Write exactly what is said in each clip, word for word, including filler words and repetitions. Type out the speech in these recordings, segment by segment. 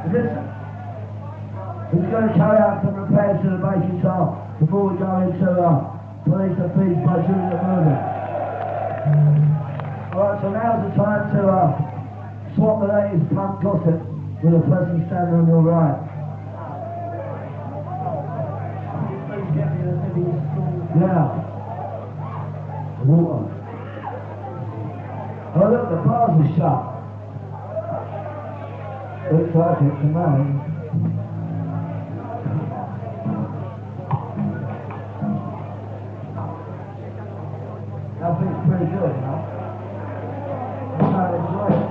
Listen, we're going to carry out some repairs to the bass guitar before we go into uh, Police and Thieves by Julian Murder. Alright, so now's the time to uh, swap the latest punk gossip with a person standing on your right. Yeah. Water. Oh look, the bars are shut. Looks like it to me. That feels pretty good, you know? I'm trying to enjoy it.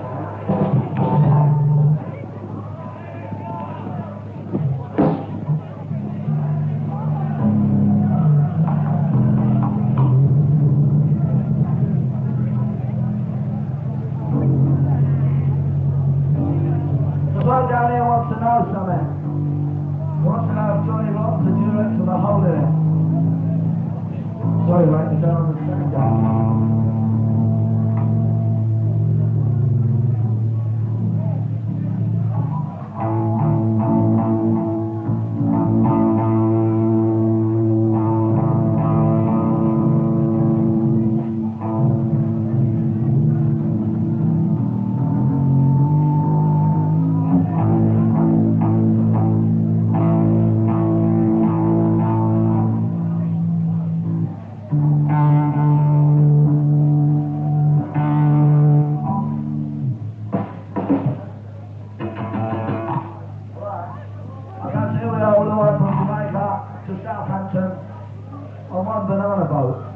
The bloke down here wants to know something. He wants to know if Johnny Rock's the Durex or the hole in it. Sorry, mate, you don't understand that. All the way from Jamaica to Southampton on one banana boat.